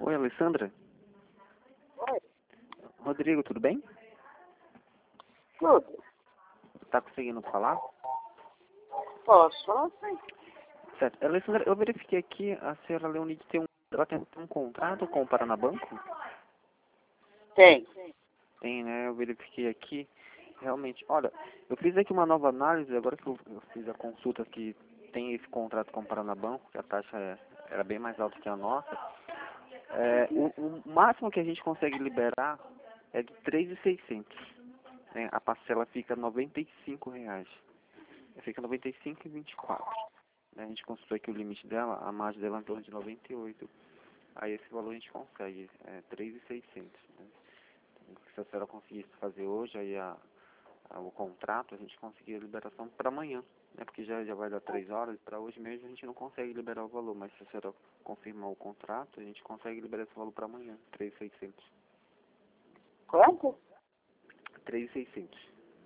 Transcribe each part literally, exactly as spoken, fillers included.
Oi, Alessandra. Oi, Rodrigo, tudo bem? tudo. Tá conseguindo falar? Posso falar sim? Certo. Alessandra, eu verifiquei aqui, a senhora Leonide tem um, ela tem um contrato com o Paranabanco? Tem. Tem, né? Eu verifiquei aqui. Realmente, olha, eu fiz aqui uma nova análise, agora que eu, eu fiz a consulta que tem esse contrato com o Paranabanco, que a taxa é, era bem mais alta que a nossa. É, o, o máximo que a gente consegue liberar é de três mil e seiscentos. Né? A parcela fica noventa e cinco reais. Fica noventa e cinco e vinte e quatro. Né? A gente consultou aqui o limite dela, a margem dela é em torno de noventa e oito. Aí esse valor a gente consegue, é três mil e seiscentos. Né? Se a senhora conseguisse fazer hoje aí a, a, o contrato, a gente conseguia a liberação para amanhã. Né? Porque já, já vai dar três horas, para hoje mesmo a gente não consegue liberar o valor, mas se a senhora confirmar o contrato, a gente consegue liberar esse valor para amanhã, três mil e seiscentos. Quanto? três mil e seiscentos.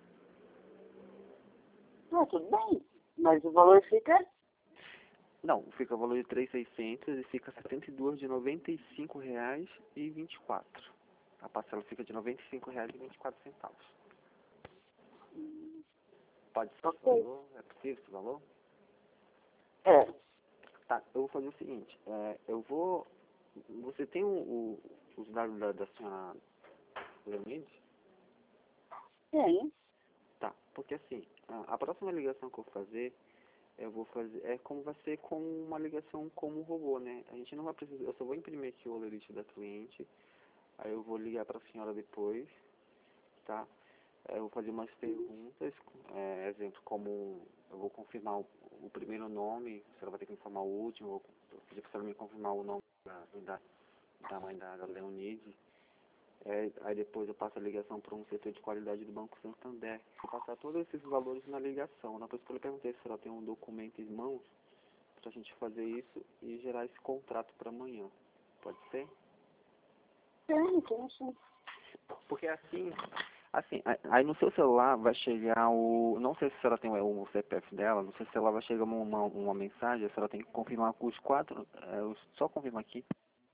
Ah, tudo bem. Mas o valor fica? Não, fica o valor de três mil e seiscentos e fica setenta e dois de noventa e cinco reais e vinte e quatro. A parcela fica de noventa e cinco reais e vinte e quatro centavos. Pode ser esse Ok. valor? É possível esse valor? É. Tá, eu vou fazer o seguinte, é, eu vou... Você tem o, o, os dados da, da senhora Leonide? Tem. Tá, porque assim, a, a próxima ligação que eu vou fazer, eu vou fazer, é como vai ser com uma ligação como robô, né? A gente não vai precisar, eu só vou imprimir aqui o olerite da cliente, aí eu vou ligar para a senhora depois, tá? É, eu vou fazer umas perguntas, é, exemplo, como eu vou confirmar o, o primeiro nome, a senhora vai ter que informar o último, eu vou pedir para a senhora me confirmar o nome da, da, da mãe da, da Leonide. É, aí depois eu passo a ligação para um setor de qualidade do Banco Santander. Vou passar todos esses valores na ligação. Na pessoa eu perguntei se ela tem um documento em mãos para a gente fazer isso e gerar esse contrato para amanhã. Pode ser? Tem, tem sim. Porque assim, assim, aí aí no seu celular vai chegar o... Não sei se ela tem o, o C P F dela, não sei se ela vai chegar uma, uma, uma mensagem, se ela tem que confirmar com os quatro... É, eu só confirmo aqui.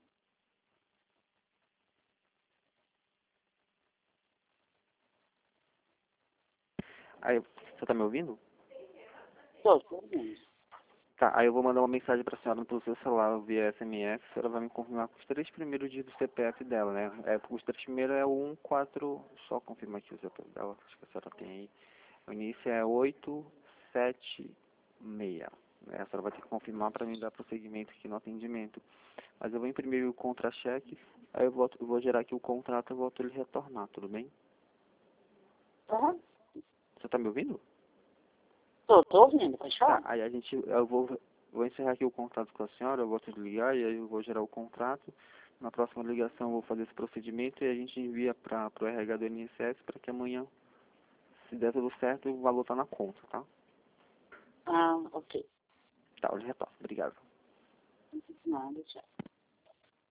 Aí, você tá me ouvindo? Tô, tô ouvindo. Tá, aí eu vou mandar uma mensagem pra senhora no seu celular via S M S, ela vai me confirmar com os três primeiros dias do C P F dela, né? É, os três primeiros é o um quatro, só confirmar aqui o C P F dela, acho que a senhora tem aí. O início é oito sete seis. Né? A senhora vai ter que confirmar para mim dar prosseguimento aqui no atendimento. Mas eu vou imprimir o contra-cheque, aí eu, volto, eu vou gerar aqui o contrato e eu volto ele retornar, tudo bem? Tá? Você tá me ouvindo? Tô, tô ouvindo, pode Tá, falar. aí a gente, eu vou, vou encerrar aqui o contrato com a senhora, eu vou desligar e aí eu vou gerar o contrato. Na próxima ligação eu vou fazer esse procedimento e a gente envia para o R H do I N S S para que amanhã, se der tudo certo, o valor tá na conta, tá? Ah, ok. Tá, eu retorno. Obrigado. Nada, tchau.